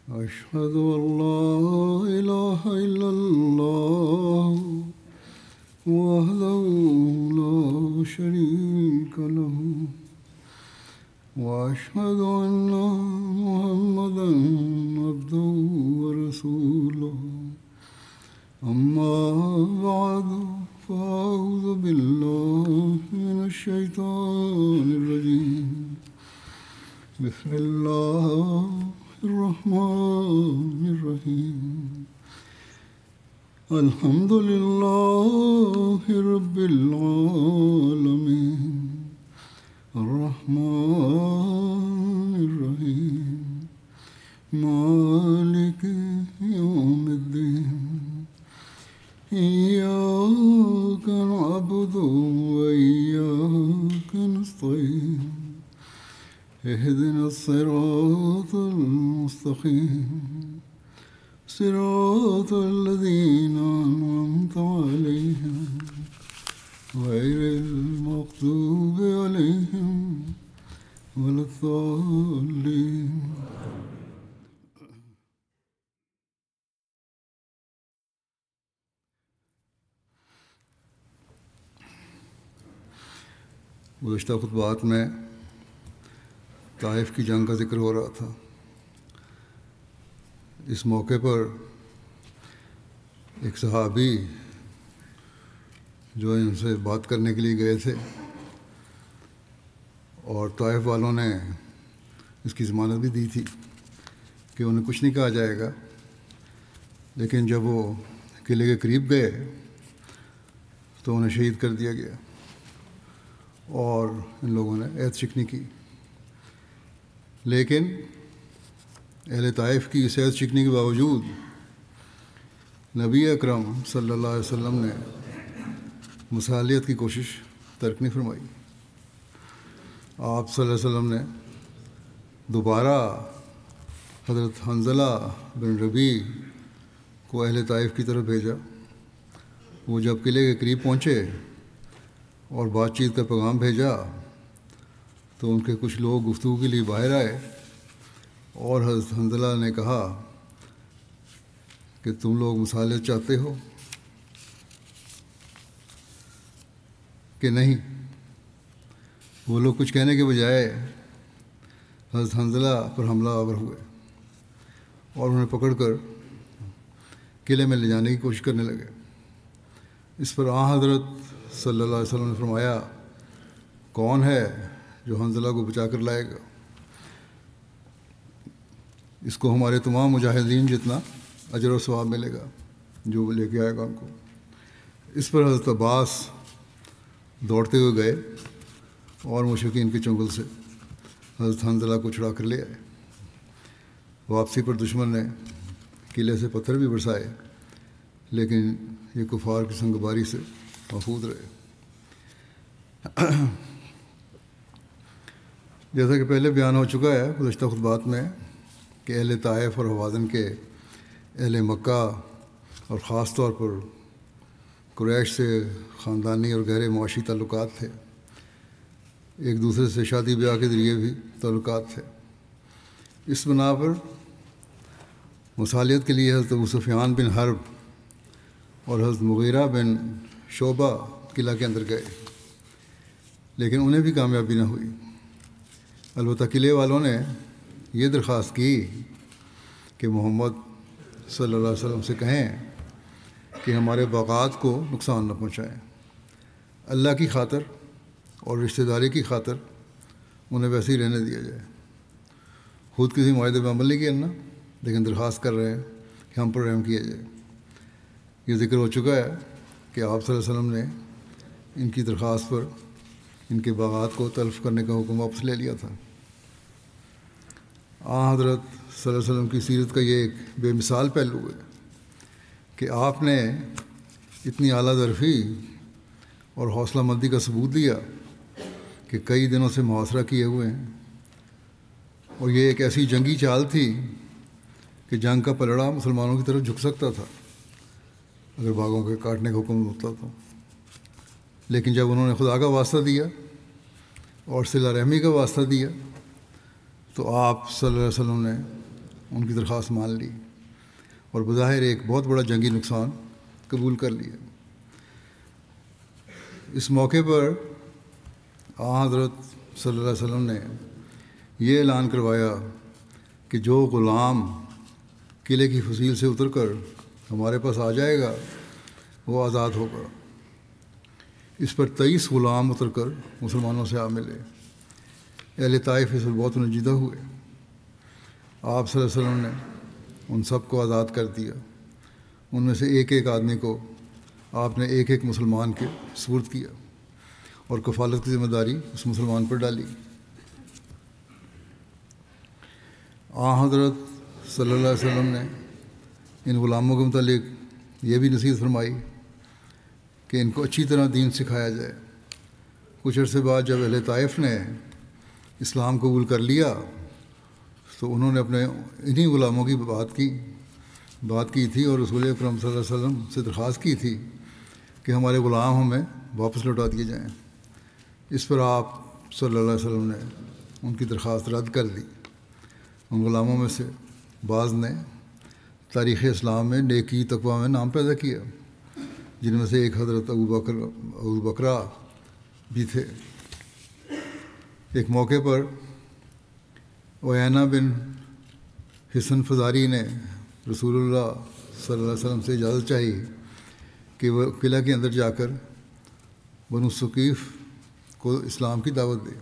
أشهد أن لا إله إلا الله وحده لا شريك له وأشهد أن محمدا عبده ورسوله أما بعد فأعوذ بالله من الشيطان الرجيم بسم الله الرحمن الرحيم الحمد لله رب العالمين الرحمن الرحيم مالك يوم الدين إياك نعبد وإياك نستعين اهدنا الصراط المستقيم صراط الذين أنعمت عليهم غير المغضوب عليهم ولا الضالين. گزشتہ خطبات میں طائف کی جنگ کا ذکر ہو رہا تھا. اس موقع پر ایک صحابی جو ان سے بات کرنے کے لیے گئے تھے اور طائف والوں نے اس کی ضمانت بھی دی تھی کہ انہیں کچھ نہیں کہا جائے گا، لیکن جب وہ قلعے کے قریب گئے تو انہیں شہید کر دیا گیا اور ان لوگوں نے عہد شکنی کی. لیکن اہل طائف کی اس عہد شکنی کے باوجود نبی اکرم صلی اللہ علیہ وسلم نے مصالحت کی کوشش ترک نہیں فرمائی. آپ صلی اللہ علیہ وسلم نے دوبارہ حضرت حنظلہ بن ربیع کو اہل طائف کی طرف بھیجا. وہ جب قلعے کے قریب پہنچے اور بات چیت کا پیغام بھیجا تو ان کے کچھ لوگ گفتگو کے لیے باہر آئے اور حضرت حنظلہ نے کہا کہ تم لوگ مصالحت چاہتے ہو کہ نہیں؟ وہ لوگ کچھ کہنے کے بجائے حضرت حنظلہ پر حملہ آور ہوئے اور انہیں پکڑ کر قلعے میں لے جانے کی کوشش کرنے لگے. اس پر حضرت صلی اللہ علیہ وسلم نے فرمایا، کون ہے جو حنظلہ کو بچا کر لائے گا؟ اس کو ہمارے تمام مجاہدین جتنا اجر و ثواب ملے گا جو وہ لے کے آئے گا ان کو. اس پر حضرت عباس دوڑتے ہوئے گئے اور مشرکین کے چنگل سے حضرت حنظلہ کو چھڑا کر لے آئے. واپسی پر دشمن نے قلعے سے پتھر بھی برسائے لیکن یہ کفار کی سنگباری سے محفوظ رہے. جیسا کہ پہلے بیان ہو چکا ہے گزشتہ خطبات میں کہ اہل طائف اور حوازن کے اہل مکہ اور خاص طور پر قریش سے خاندانی اور گہرے معاشی تعلقات تھے. ایک دوسرے سے شادی بیاہ کے ذریعے بھی تعلقات تھے. اس بنا پر مصالحت کے لیے حضرت ابو سفیان بن حرب اور حضرت مغیرہ بن شعبہ قلعہ کے اندر گئے لیکن انہیں بھی کامیابی نہ ہوئی. البتہ قلعے والوں نے یہ درخواست کی کہ محمد صلی اللہ علیہ وسلم سے کہیں کہ ہمارے باغات کو نقصان نہ پہنچائیں. اللہ کی خاطر اور رشتہ داری کی خاطر انہیں ویسے ہی رہنے دیا جائے. خود کسی معاہدے پہ عمل نہیں کرنا لیکن درخواست کر رہے ہیں کہ ہم پر رحم کیا جائے. یہ ذکر ہو چکا ہے کہ آپ صلی اللہ علیہ وسلم نے ان کی درخواست پر ان کے باغات کو تلف کرنے کا حکم واپس لے لیا تھا. حضرت صلی اللہ علیہ وسلم کی سیرت کا یہ ایک بے مثال پہلو ہے کہ آپ نے اتنی اعلیٰ ظرفی اور حوصلہ مندی کا ثبوت دیا کہ کئی دنوں سے محاصرہ کیے ہوئے ہیں اور یہ ایک ایسی جنگی چال تھی کہ جنگ کا پلڑا مسلمانوں کی طرف جھک سکتا تھا اگر باغوں کے کاٹنے کا حکم ہوتا تو. لیکن جب انہوں نے خدا کا واسطہ دیا اور صلہ رحمی کا واسطہ دیا تو آپ صلی اللہ علیہ وسلم نے ان کی درخواست مان لی اور بظاہر ایک بہت بڑا جنگی نقصان قبول کر لیا۔ اس موقع پر حضرت صلی اللہ علیہ وسلم نے یہ اعلان کروایا کہ جو غلام قلعے کی فصیل سے اتر کر ہمارے پاس آ جائے گا وہ آزاد ہوگا۔ اس پر 23 غلام اتر کر مسلمانوں سے آ ملے۔ اہل طائف اس پر بہت نجیدہ ہوئے۔ آپ صلی اللہ علیہ وسلم نے ان سب کو آزاد کر دیا۔ ان میں سے ایک ایک آدمی کو آپ نے ایک ایک مسلمان کے سپرد کیا اور کفالت کی ذمہ داری اس مسلمان پر ڈالی۔ حضرت صلی اللہ علیہ وسلم نے ان غلاموں کے متعلق یہ بھی نصیحت فرمائی کہ ان کو اچھی طرح دین سکھایا جائے۔ کچھ عرصے بعد جب اہل طائف نے اسلام قبول کر لیا تو انہوں نے اپنے انہی غلاموں کی بات کی تھی اور رسول اکرم صلی اللہ علیہ وسلم سے درخواست کی تھی کہ ہمارے غلام ہمیں واپس لوٹا دیے جائیں۔ اس پر آپ صلی اللہ علیہ وسلم نے ان کی درخواست رد کر دی۔ ان غلاموں میں سے بعض نے تاریخ اسلام میں نیکی تقویٰ میں نام پیدا کیا، جن میں سے ایک حضرت ابو بکرہ بھی تھے۔ ایک موقع پر عیینہ بن حصن فزاری نے رسول اللہ صلی اللہ علیہ وسلم سے اجازت چاہی کہ وہ قلعہ کے اندر جا کر بنو ثقیف کو اسلام کی دعوت دے۔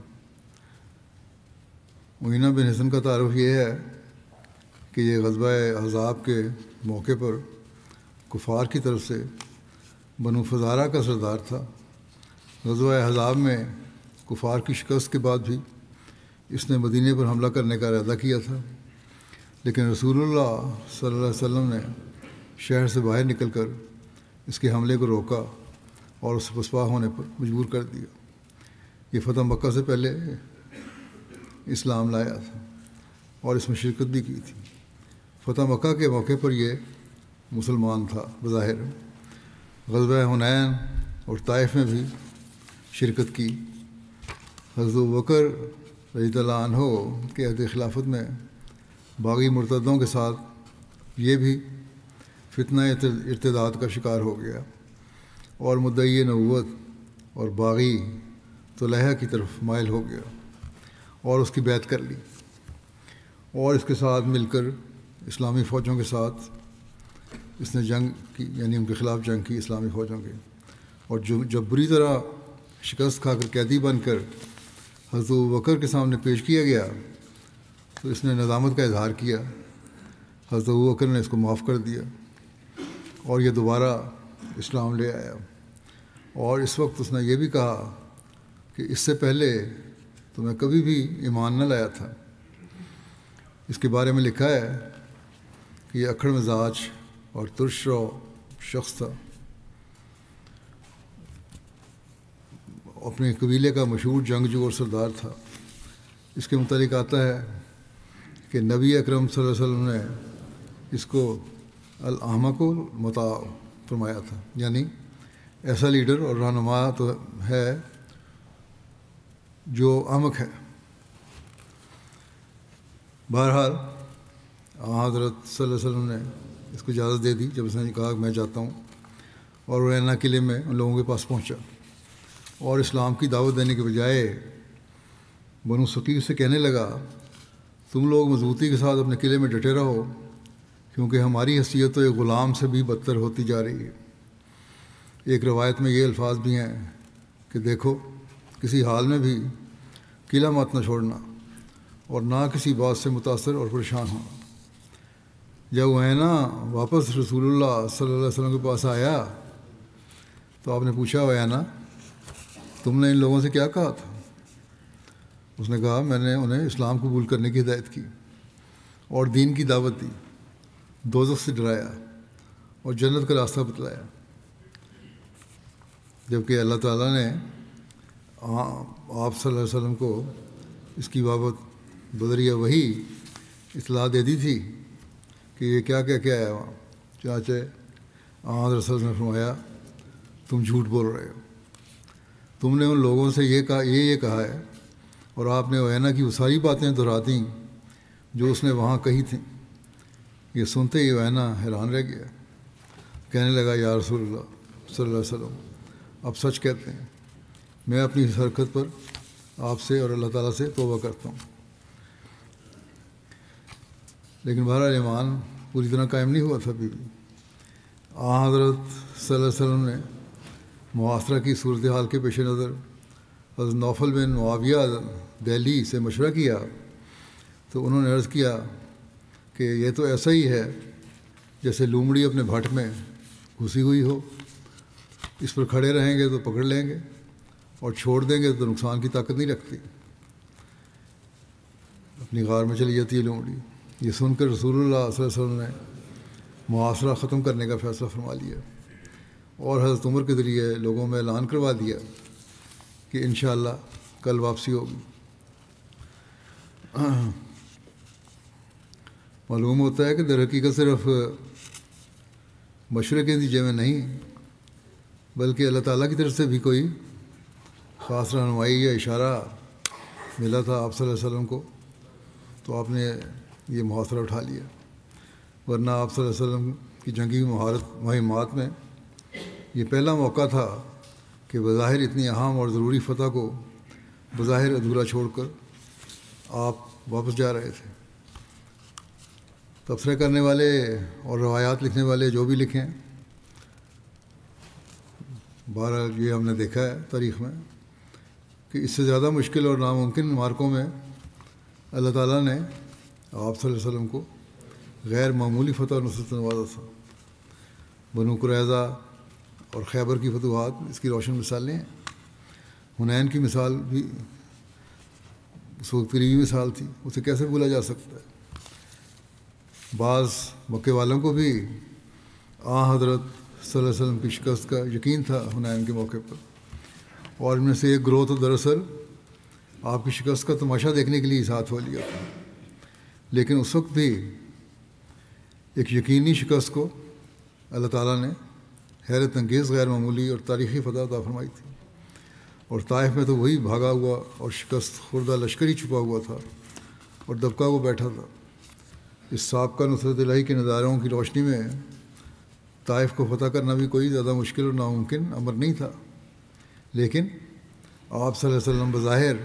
عیینہ بن حصن کا تعارف یہ ہے کہ یہ غزوہ احزاب کے موقع پر کفار کی طرف سے بنو فزارہ کا سردار تھا۔ غزوہ احزاب میں کفار کی شکست کے بعد بھی اس نے مدینے پر حملہ کرنے کا ارادہ کیا تھا، لیکن رسول اللہ صلی اللہ علیہ وسلم نے شہر سے باہر نکل کر اس کے حملے کو روکا اور اسے پسپا ہونے پر مجبور کر دیا۔ یہ فتح مکہ سے پہلے اسلام لایا تھا اور اس میں شرکت بھی کی تھی۔ فتح مکہ کے موقع پر یہ مسلمان تھا بظاہر۔ غزوہ حنین اور طائف میں بھی شرکت کی۔ حضرت ابوبکر رضی اللہ عنہ کے عہد خلافت میں باغی مرتدوں کے ساتھ یہ بھی فتنہ ارتداد کا شکار ہو گیا اور مدعی نبوت اور باغی طلحہ کی طرف مائل ہو گیا اور اس کی بیعت کر لی اور اس کے ساتھ مل کر اسلامی فوجوں کے ساتھ اس نے جنگ کی، یعنی ان کے خلاف جنگ کی اسلامی فوجوں کے۔ اور جب بری طرح شکست کھا کر قیدی بن کر حضرت ابوبکر کے سامنے پیش کیا گیا تو اس نے ندامت کا اظہار کیا۔ حضرت ابوبکر نے اس کو معاف کر دیا اور یہ دوبارہ اسلام لے آیا۔ اور اس وقت اس نے یہ بھی کہا کہ اس سے پہلے تو میں کبھی بھی ایمان نہ لایا تھا۔ اس کے بارے میں لکھا ہے کہ یہ اکھڑ مزاج اور ترش رو شخص تھا۔ اپنے قبیلے کا مشہور جنگجو اور سردار تھا۔ اس کے متعلق آتا ہے کہ نبی اکرم صلی اللہ علیہ وسلم نے اس کو الاحمق المطاع فرمایا تھا، یعنی ایسا لیڈر اور رہنما تو ہے جو احمق ہے۔ بہرحال حضرت صلی اللہ علیہ وسلم نے اس کو اجازت دے دی جب اس نے کہا کہ میں جاتا ہوں، اور عیینہ قلعے میں ان لوگوں کے پاس پہنچا اور اسلام کی دعوت دینے کے بجائے بنو ثقیف سے کہنے لگا تم لوگ مضبوطی کے ساتھ اپنے قلعے میں ڈٹے رہو، کیونکہ ہماری حیثیت تو ایک غلام سے بھی بدتر ہوتی جا رہی ہے۔ ایک روایت میں یہ الفاظ بھی ہیں کہ دیکھو کسی حال میں بھی قلعہ مت نہ چھوڑنا اور نہ کسی بات سے متاثر اور پریشان ہونا۔ جب عیینہ واپس رسول اللہ صلی اللہ علیہ وسلم کے پاس آیا تو آپ نے پوچھا عیینہ تم نے ان لوگوں سے کیا کہا تھا؟ اس نے کہا میں نے انہیں اسلام قبول کرنے کی ہدایت کی اور دین کی دعوت دی، دوزخ سے ڈرایا اور جنت کا راستہ بتلایا۔ جبکہ اللہ تعالیٰ نے آپ صلی اللہ علیہ وسلم کو اس کی بابت بذریعہ وحی اطلاع دے دی تھی کہ یہ کیا کیا کیا ہے وہاں۔ چنانچہ حضرت رسول نے فرمایا تم جھوٹ بول رہے ہو، تم نے ان لوگوں سے یہ کہا ہے، اور آپ نے عیینہ کی وہ ساری باتیں دہرا دیں جو اس نے وہاں کہی تھیں۔ یہ سنتے ہی وینا حیران رہ گیا، کہنے لگا یا رسول اللہ صلی اللہ علیہ وسلم، آپ سچ کہتے ہیں، میں اپنی اس حرکت پر آپ سے اور اللہ تعالیٰ سے توبہ کرتا ہوں۔ لیکن بہرحال ایمان پوری طرح قائم نہیں ہوا تھا ابھی بھی۔ حضرت صلی اللہ علیہ وسلم نے محاصرہ کی صورتحال کے پیش نظر حضرت نوفل بن معاویہ دہلی سے مشورہ کیا، تو انہوں نے عرض کیا کہ یہ تو ایسا ہی ہے جیسے لومڑی اپنے بھٹ میں گھسی ہوئی ہو، اس پر کھڑے رہیں گے تو پکڑ لیں گے اور چھوڑ دیں گے تو نقصان کی طاقت نہیں رکھتی، اپنی غار میں چلی جاتی ہے لومڑی۔ یہ سن کر رسول اللہ صلی اللہ علیہ وسلم نے محاصرہ ختم کرنے کا فیصلہ فرما لیا اور حضرت عمر کے ذریعے لوگوں میں اعلان کروا دیا کہ انشاءاللہ کل واپسی ہوگی۔ معلوم ہوتا ہے کہ در حقیقت صرف مشورے کے نتیجے میں نہیں بلکہ اللہ تعالیٰ کی طرف سے بھی کوئی خاص رہنمائی یا اشارہ ملا تھا آپ صلی اللہ علیہ وسلم کو، تو آپ نے یہ محاصرہ اٹھا لیا، ورنہ آپ صلی اللہ علیہ وسلم کی جنگی مہمات میں یہ پہلا موقع تھا کہ بظاہر اتنی اہم اور ضروری فتح کو بظاہر ادھورا چھوڑ کر آپ واپس جا رہے تھے۔ تبصرہ کرنے والے اور روایات لکھنے والے جو بھی لکھیں، بہرحال یہ ہم نے دیکھا ہے تاریخ میں کہ اس سے زیادہ مشکل اور ناممکن مارکوں میں اللہ تعالیٰ نے آپ صلی اللہ علیہ وسلم کو غیر معمولی فتح اور نصرت نوازا تھا۔ بنو قریظہ اور خیبر کی فتوحات اس کی روشن مثالیں ہیں۔ حنین کی مثال بھی اس وقت قریبی مثال تھی، اسے کیسے بھولا جا سکتا ہے۔ بعض مکے والوں کو بھی حضرت صلی اللہ علیہ وسلم کی شکست کا یقین تھا حنین کے موقع پر، اور ان میں سے ایک گروہ تو دراصل آپ کی شکست کا تماشا دیکھنے کے لیے ساتھ ہو لیا تھا، لیکن اس وقت بھی ایک یقینی شکست کو اللہ تعالیٰ نے حیرت انگیز غیر معمولی اور تاریخی فتح عطا فرمائی تھی، اور طائف میں تو وہی بھاگا ہوا اور شکست خوردہ لشکر ہی چھپا ہوا تھا اور دبکا وہ بیٹھا تھا۔ اس سابقہ نصرت الہی کے نظاروں کی روشنی میں طائف کو فتح کرنا بھی کوئی زیادہ مشکل اور ناممکن امر نہیں تھا، لیکن آپ صلی اللہ علیہ وسلم بظاہر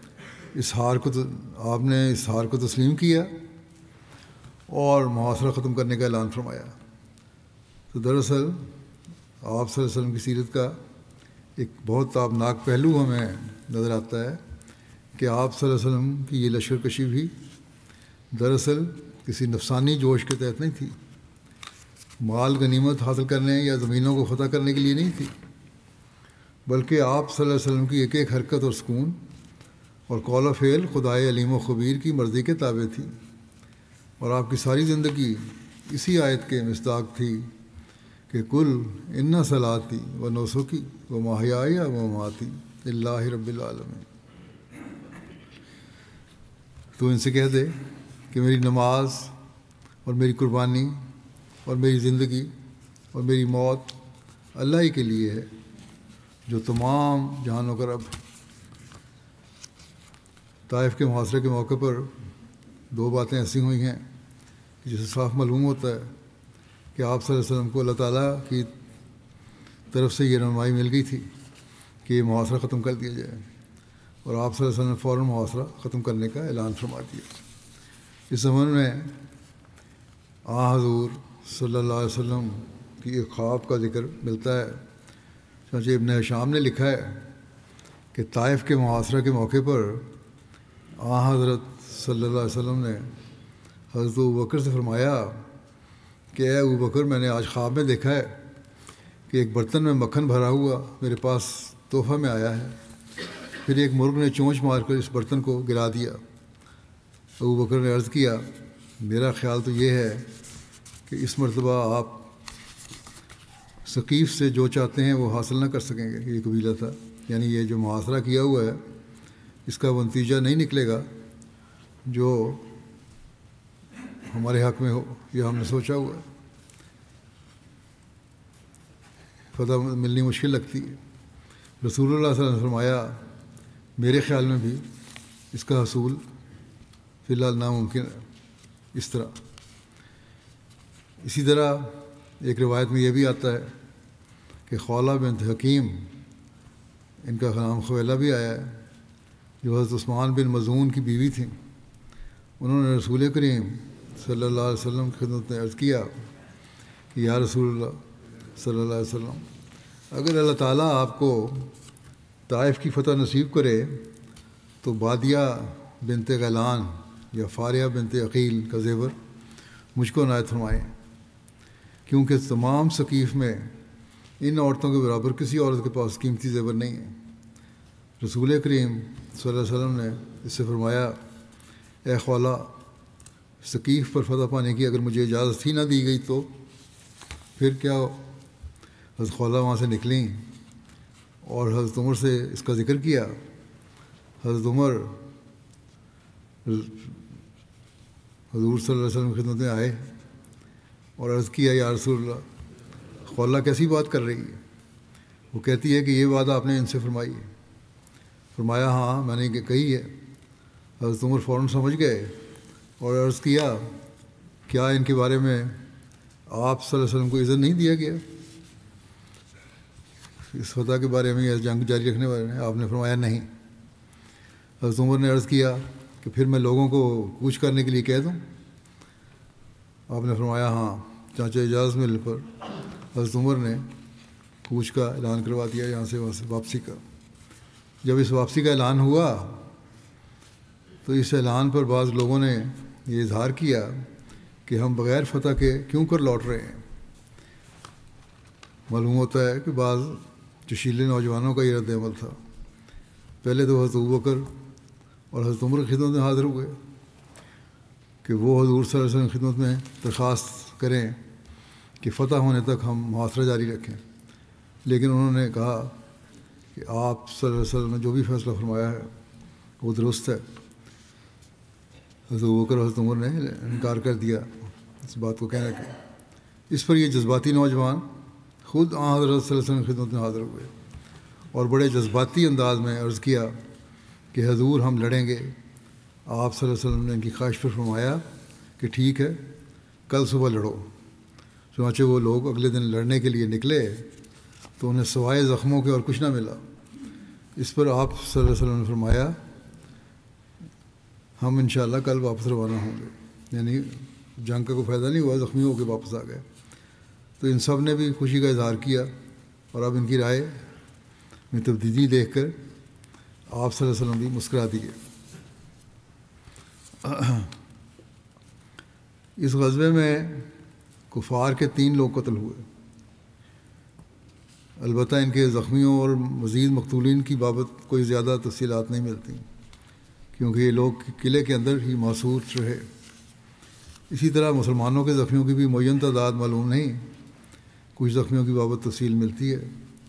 آپ نے اس ہار کو تسلیم کیا اور محاصرہ ختم کرنے کا اعلان فرمایا۔ تو دراصل آپ صلی اللہ علیہ وسلم کی سیرت کا ایک بہت تابناک پہلو ہمیں نظر آتا ہے کہ آپ صلی اللہ علیہ وسلم کی یہ لشکر کشی بھی دراصل کسی نفسانی جوش کے تحت نہیں تھی، مال غنیمت حاصل کرنے یا زمینوں کو فتح کرنے کے لیے نہیں تھی، بلکہ آپ صلی اللہ علیہ وسلم کی ایک ایک حرکت اور سکون اور قول و فعل خدائے علیم و خبیر کی مرضی کے تابع تھی، اور آپ کی ساری زندگی اسی آیت کے مصداق تھی کہ کل ان صلاتی و نسکی و محیای و مماتی للہ رب العالمین۔ تو ان سے کہہ دے کہ میری نماز اور میری قربانی اور میری زندگی اور میری موت اللہ ہی کے لیے ہے جو تمام جہانوں کا رب ہے۔ طائف کے محاصرے کے موقع پر دو باتیں ایسی ہوئی ہیں جسے صاف معلوم ہوتا ہے کہ آپ صلی اللہ علیہ وسلم کو اللہ تعالیٰ کی طرف سے یہ رہنمائی مل گئی تھی کہ یہ محاصرہ ختم کر دیا جائے، اور آپ صلی اللہ علیہ وسلم نے فوراً محاصرہ ختم کرنے کا اعلان فرما دیا۔ اس زمانے میں حضور صلی اللہ علیہ وسلم کی ایک خواب کا ذکر ملتا ہے۔ چنانچہ ابن ہشام نے لکھا ہے کہ طائف کے محاصرہ کے موقع پر حضرت صلی اللہ علیہ وسلم نے حضرت ابوبکر سے فرمایا کہ اے ابوبکر، میں نے آج خواب میں دیکھا ہے کہ ایک برتن میں مکھن بھرا ہوا میرے پاس تحفہ میں آیا ہے، پھر ایک مرغ نے چونچ مار کر اس برتن کو گرا دیا۔ ابوبکر نے عرض کیا، میرا خیال تو یہ ہے کہ اس مرتبہ آپ ثقیف سے جو چاہتے ہیں وہ حاصل نہ کر سکیں گے۔ یہ قبیلہ تھا، یعنی یہ جو محاصرہ کیا ہوا ہے اس کا وہ نتیجہ نہیں نکلے گا جو ہمارے حق میں ہو یا ہم نے سوچا ہوا ہے، فتح ملنی مشکل لگتی ہے۔ رسول اللہ صلی اللہ علیہ وسلم نے فرمایا، میرے خیال میں بھی اس کا حصول فی الحال ناممکن ہے۔ اس طرح اسی طرح ایک روایت میں یہ بھی آتا ہے کہ خولہ بنت حکیم، ان کا نام خویلہ بھی آیا ہے، جو حضرت عثمان بن مظعون کی بیوی تھیں، انہوں نے رسول کریم صلی اللہ علیہ وسلم کی خدمت میں عرض کیا کہ یا رسول اللہ صلی اللہ علیہ وسلم، اگر اللہ تعالیٰ آپ کو طائف کی فتح نصیب کرے تو بادیہ بنت غیلان یا فاریہ بنت عقیل کا زیور مجھ کو عنایت فرمائیں، کیونکہ تمام ثقیف میں ان عورتوں کے برابر کسی عورت کے پاس قیمتی زیور نہیں ہے۔ رسول کریم صلی اللہ علیہ وسلم نے اس سے فرمایا، اے خولہ، ثقیف پر فتح پانے کی اگر مجھے اجازت ہی نہ دی گئی تو پھر کیا ہو؟ حضرت خولہ وہاں سے نکلیں اور حضرت عمر سے اس کا ذکر کیا۔ حضرت عمر حضور صلی اللہ علیہ وسلم کی خدمت میں آئے اور عرض کیا، یا رسول اللہ، خولہ کیسی بات کر رہی ہے؟ وہ کہتی ہے کہ یہ بات آپ نے ان سے فرمائی ہے۔ فرمایا، ہاں میں نے کہی ہے۔ حضرت عمر فوراً سمجھ گئے اور عرض کیا، کیا ان کے بارے میں آپ صلی اللہ علیہ وسلم کو اذن نہیں دیا گیا اس فتح کے بارے میں یا جنگ جاری رکھنے والے میں؟ آپ نے فرمایا نہیں۔ حضرت عمر نے عرض کیا کہ پھر میں لوگوں کو کوچ کرنے کے لیے کہہ دوں؟ آپ نے فرمایا ہاں۔ چانچہ اجازت ملنے پر حضرت عمر نے کوچ کا اعلان کروا دیا، یہاں سے وہاں سے واپسی کا۔ جب اس واپسی کا اعلان ہوا تو اس اعلان پر بعض لوگوں نے یہ اظہار کیا کہ ہم بغیر فتح کے کیوں کر لوٹ رہے ہیں۔ معلوم ہوتا ہے کہ بعض جشیلے نوجوانوں کا یہ رد عمل تھا۔ پہلے تو حضرت ابوبکر اور حضرت عمر کی خدمت میں حاضر ہوئے کہ وہ حضور صلی اللہ علیہ وسلم کی خدمت میں درخواست کریں کہ فتح ہونے تک ہم محاصرہ جاری رکھیں، لیکن انہوں نے کہا کہ آپ صلی اللہ علیہ وسلم نے جو بھی فیصلہ فرمایا ہے وہ درست ہے۔ حضرت ابوبکر اور حضرت عمر نے انکار کر دیا اس بات کو کہنے کے۔ اس پر یہ جذباتی نوجوان خود حضرت صلی اللہ علیہ وسلم کی خدمت میں حاضر ہوئے اور بڑے جذباتی انداز میں عرض کیا کہ حضور ہم لڑیں گے۔ آپ صلی اللہ علیہ وسلم نے ان کی خواہش پر فرمایا کہ ٹھیک ہے، کل صبح لڑو۔ چنانچہ وہ لوگ اگلے دن لڑنے کے لیے نکلے تو انہیں سوائے زخموں کے اور کچھ نہ ملا۔ اس پر آپ صلی اللہ علیہ وسلم نے فرمایا، ہم انشاءاللہ کل واپس روانہ ہوں گے، یعنی جنگ کا کوئی فائدہ نہیں ہوا، زخمی ہو کے واپس آ گئے۔ تو ان سب نے بھی خوشی کا اظہار کیا اور اب ان کی رائے میں تبدیلی دیکھ کر آپ صلی اللہ علیہ وسلم بھی مسکرا دیے۔ اس غزوے میں کفار کے 3 لوگ قتل ہوئے۔ البتہ ان کے زخمیوں اور مزید مقتولین کی بابت کوئی زیادہ تفصیلات نہیں ملتی، کیونکہ یہ لوگ قلعے کے اندر ہی محصور رہے۔ اسی طرح مسلمانوں کے زخمیوں کی بھی معین تعداد معلوم نہیں، کچھ زخمیوں کی بابت تفصیل ملتی ہے،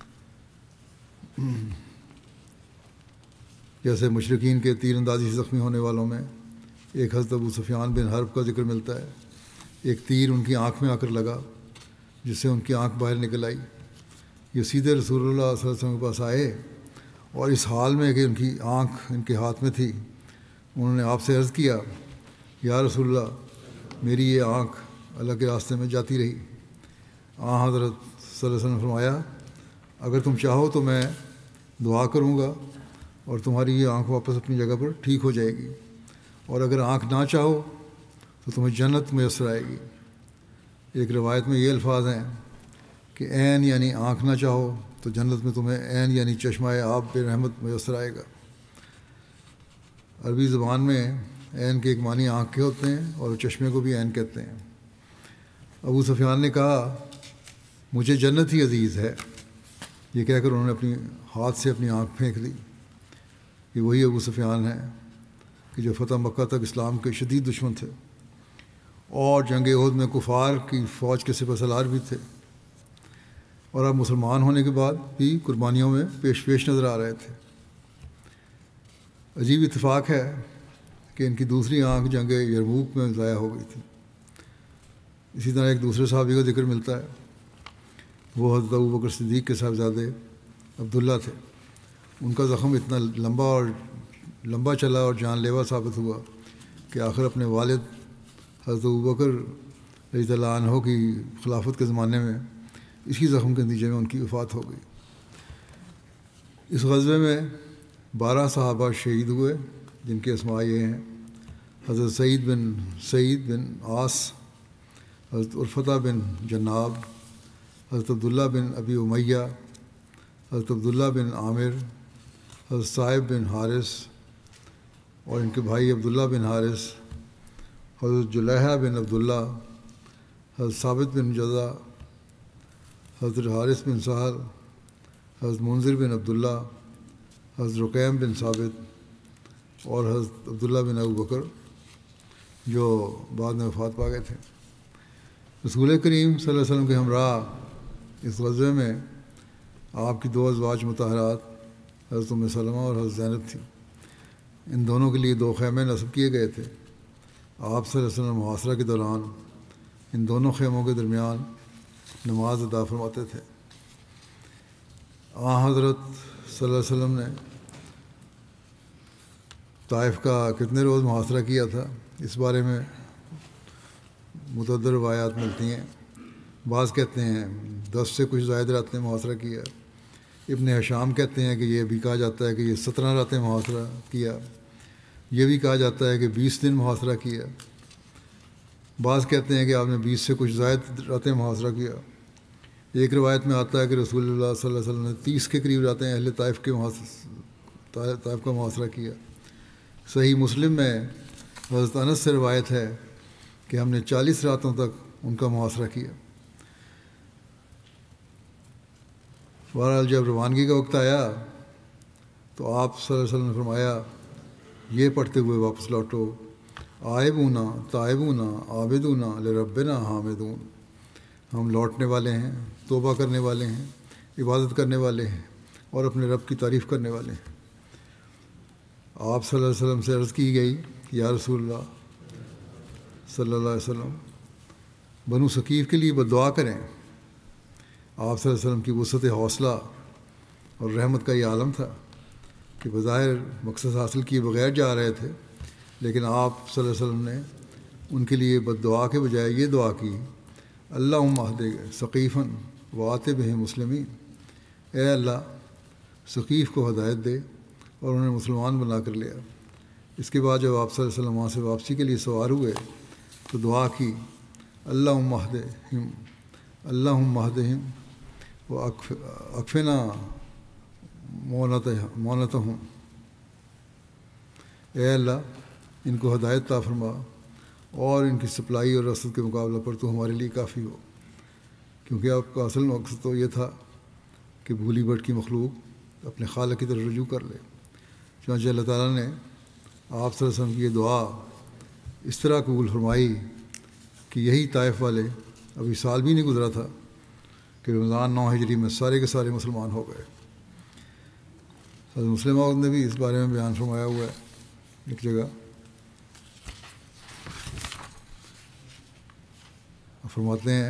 جیسے مشرکین کے تیر اندازی سے زخمی ہونے والوں میں ایک حضرت ابو سفیان بن حرب کا ذکر ملتا ہے۔ ایک تیر ان کی آنکھ میں آ کر لگا جس سے ان کی آنکھ باہر نکل آئی۔ یہ سیدھے رسول اللہ صلی اللہ علیہ وسلم کے پاس آئے اور اس حال میں کہ ان کی آنکھ ان کے ہاتھ میں تھی، انہوں نے آپ سے عرض کیا، یا رسول اللہ، میری یہ آنکھ اللہ کے راستے میں جاتی رہی۔ حضرت صلی اللہ علیہ وسلم نے فرمایا، اگر تم چاہو تو میں دعا کروں گا اور تمہاری یہ آنکھ واپس اپنی جگہ پر ٹھیک ہو جائے گی، اور اگر آنکھ نہ چاہو تو تمہیں جنت میسر آئے گی۔ ایک روایت میں یہ الفاظ ہیں کہ عین یعنی آنکھ نہ چاہو تو جنت میں تمہیں عین یعنی چشمہ آب بے رحمت میسر آئے گا۔ عربی زبان میں عین کے ایک معنی آنکھ کے ہوتے ہیں اور چشمے کو بھی عین کہتے ہیں۔ ابو سفیان نے کہا، مجھے جنت ہی عزیز ہے۔ یہ کہہ کر انہوں نے اپنی ہاتھ سے اپنی آنکھ پھینک دی۔ یہ وہی ابو سفیان ہیں کہ جو فتح مکہ تک اسلام کے شدید دشمن تھے اور جنگ احد میں کفار کی فوج کے سپہ سالار بھی تھے، اور اب مسلمان ہونے کے بعد بھی قربانیوں میں پیش نظر آ رہے تھے۔ عجیب اتفاق ہے کہ ان کی دوسری آنکھ جنگ یرموک میں ضائع ہو گئی تھی۔ اسی طرح ایک دوسرے صحابی کا ذکر ملتا ہے، وہ حضرت ابوبکر صدیق کے صاحبزادے عبداللہ تھے۔ ان کا زخم اتنا لمبا چلا اور جان لیوا ثابت ہوا کہ آخر اپنے والد حضرت ابوبکر رضی اللہ عنہ کی خلافت کے زمانے میں اسی زخم کے نتیجے میں ان کی وفات ہو گئی۔ اس غزوے میں 12 صحابہ شہید ہوئے، جن کے اسماء یہ ہیں: حضرت سعید بن عاص، حضرت عرفتہ بن جناب، حضرت عبداللہ بن ابی امیہ، حضرت عبداللہ بن عامر، حضرت صائب بن حارث اور ان کے بھائی عبداللہ بن حارث، حضرت جلیحہ بن عبداللہ، حضرت ثابت بن جزا، حضرت حارث بن سہل، حضرت منذر بن عبداللہ، حضرت رقیم بن ثابت اور حضرت عبداللہ بن ابو بکر، جو بعد میں وفات پا گئے تھے۔ رسول کریم صلی اللہ علیہ وسلم کے ہمراہ اس غزوے میں آپ کی 2 ازواج مطہرات حضرت ام سلمہ اور حضرت زینب تھیں۔ ان دونوں کے لیے 2 خیمے نصب کیے گئے تھے۔ آپ صلی اللہ علیہ وسلم محاصرہ کے دوران ان دونوں خیموں کے درمیان نماز ادا فرماتے تھے۔ حضرت صلی اللہ علیہ وسلم نے طائف کا کتنے روز محاصرہ کیا تھا، اس بارے میں متعدد روایات ملتی ہیں۔ بعض کہتے ہیں 10 سے کچھ زائد راتیں محاصرہ کیا۔ ابن ہشام کہتے ہیں کہ یہ بھی کہا جاتا ہے کہ یہ 17 راتیں محاصرہ کیا۔ یہ بھی کہا جاتا ہے کہ 20 دن محاصرہ کیا۔ بعض کہتے ہیں کہ آپ نے 20 سے کچھ زائد راتیں محاصرہ کیا۔ ایک روایت میں آتا ہے کہ رسول اللہ صلی اللہ علیہ وسلم نے 30 کے قریب راتیں اہل طائف کا محاصرہ کیا۔ صحیح مسلم میں حضرت انس سے روایت ہے کہ ہم نے 40 راتوں تک ان کا محاصرہ کیا۔ بہرحال جب روانگی کا وقت آیا تو آپ صلی اللہ علیہ وسلم نے فرمایا، یہ پڑھتے ہوئے واپس لوٹو: آئبون تائبون عابدون لربنا حامدون۔ ہم لوٹنے والے ہیں، توبہ کرنے والے ہیں، عبادت کرنے والے ہیں اور اپنے رب کی تعریف کرنے والے ہیں۔ آپ صلی اللہ علیہ وسلم سے عرض کی گئی کہ یا رسول اللہ صلی اللہ علیہ وسلم، بنو ثقیف کے لیے بددعا کریں۔ آپ صلی اللہ علیہ وسلم کی وسعت حوصلہ اور رحمت کا یہ عالم تھا کہ بظاہر مقصد حاصل کیے بغیر جا رہے تھے، لیکن آپ صلی اللہ علیہ وسلم نے ان کے لیے بددعا کے بجائے یہ دعا کی: اللہم اہد ثقیفاً وآت بہم مسلمین۔ اے اللہ، ثقیف کو ہدایت دے اور انہیں مسلمان بنا کر لیا۔ اس کے بعد جب آپ صلی اللہ علیہ وسلم وہاں سے واپسی کے لیے سوار ہوئے تو دعا کی: اللہم اہدہم و اکفنا مونتہم۔ اے اللہ، ان کو ہدایت عطا فرما اور ان کی سپلائی اور رسد کے مقابلہ پر تو ہمارے لیے کافی ہو، کیونکہ آپ کا اصل مقصد تو یہ تھا کہ بھولی بھٹکی مخلوق اپنے خالق کی طرف رجوع کر لے۔ چنانچہ اللہ تعالیٰ نے آپ صلی اللہ علیہ وسلم کی یہ دعا اس طرح قبول فرمائی کہ یہی طائف والے، ابھی سال بھی نہیں گزرا تھا کہ رمضان 9 ہجری میں سارے کے سارے مسلمان ہو گئے۔ حضرت مسلم عورت نے بھی اس بارے میں بیان فرمایا ہوا ہے ایک جگہ، فرماتے ہیں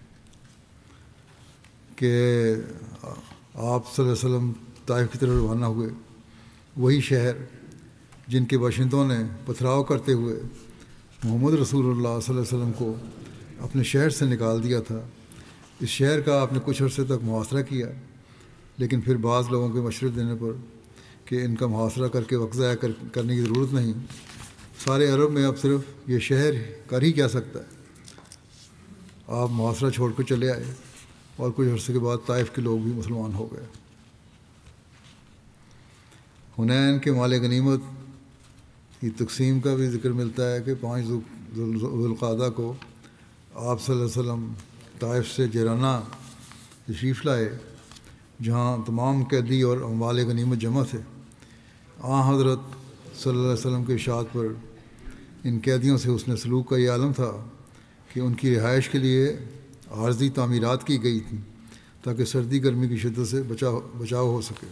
کہ آپ صلی اللہ علیہ وسلم طائف کی طرف روانہ ہوئے۔ وہی شہر جن کے باشندوں نے پتھراؤ کرتے ہوئے محمد رسول اللہ صلی اللہ علیہ وسلم کو اپنے شہر سے نکال دیا تھا، اس شہر کا آپ نے کچھ عرصے تک محاصرہ کیا، لیکن پھر بعض لوگوں کے مشورے دینے پر کہ ان کا محاصرہ کر کے وقت ضائع کرنے کی ضرورت نہیں، سارے عرب میں اب صرف یہ شہر کر ہی کیا سکتا ہے، آپ محاصرہ چھوڑ کر چلے آئے اور کچھ عرصے کے بعد طائف کے لوگ بھی مسلمان ہو گئے۔ حنین کے مال غنیمت کی تقسیم کا بھی ذکر ملتا ہے کہ 5 ذوالقعدہ کو آپ صلی اللہ علیہ وسلم طائف سے جیرانہ تشریف لائے، جہاں تمام قیدی اور اموال غنیمت جمع تھے۔ حضرت صلی اللہ علیہ وسلم کے ارشاد پر ان قیدیوں سے حسن سلوک کا یہ عالم تھا کہ ان کی رہائش کے لیے عارضی تعمیرات کی گئی تھیں تاکہ سردی گرمی کی شدت سے بچاؤ ہو سکے۔